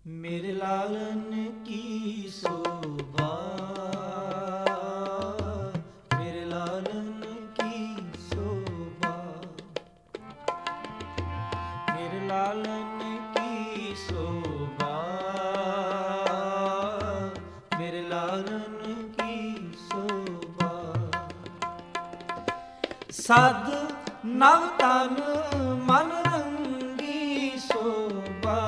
मेरे लालन की शोभा, मेरे लालन की शोभा, मेरे लालन की शोभा, मेरे लालन की शोभा। सद नव तन मन रंगी शोभा,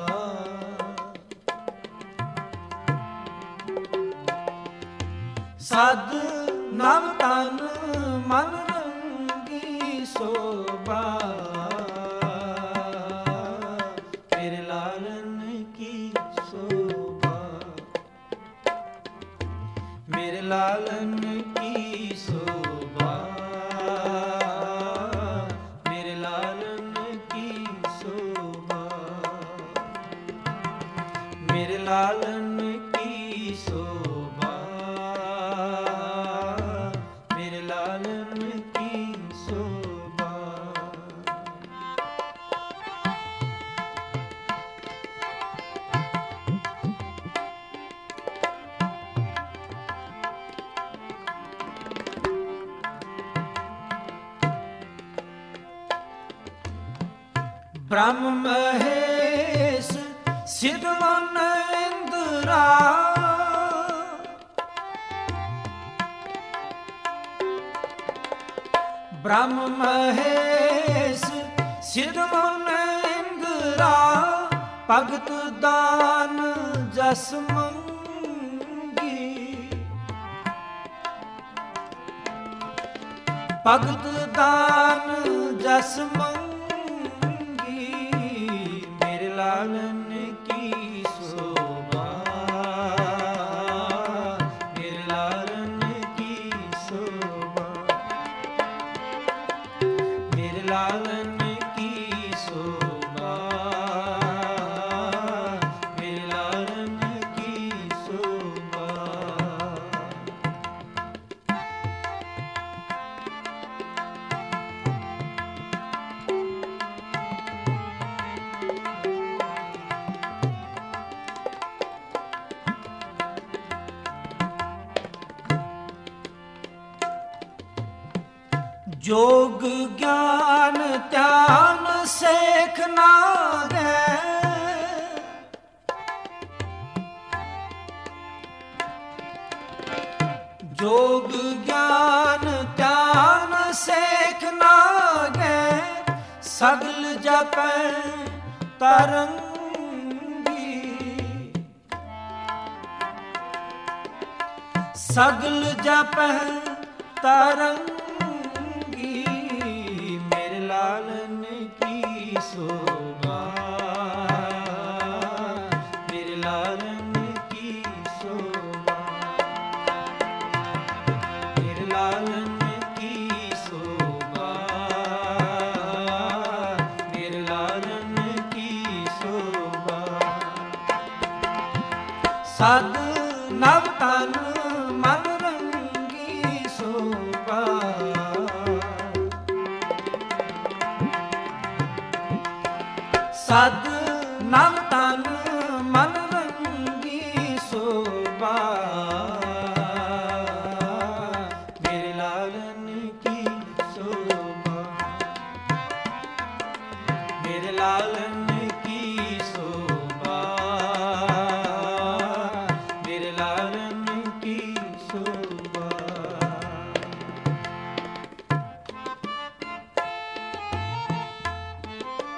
सद नव तन मन रंगी शोभा, मेरे लालन की शोभा, मेरे लालन की शोभा, मेरे लालन की शोभा, मेरे लालन की शोभा, मेरे लालन की शोभा। ब्रह्म महेश सिद्ध मन इंद्रा, ब्रह्म महेश सिद्ध मन इंद्रा, भगत दान जस मंगी, भगत दान जस मंगी, मेरे लालन की शोभा, मेरे लालन की शोभा, मेरे लालन की शोभा, मेरे लालन की शोभा। जोग ज्ञान ध्यान सेख नागे, जोग ज्ञान ध्यान सेख नागे, सगल जपै तरंगी, सगल जपै तरंगी, मेरे लालन की शोभा, मेरे लालन की शोभा, मेरे लालन की शोभा, मेरे लालन की शोभा। सद नव तन मन रंगी शोभा, सद नव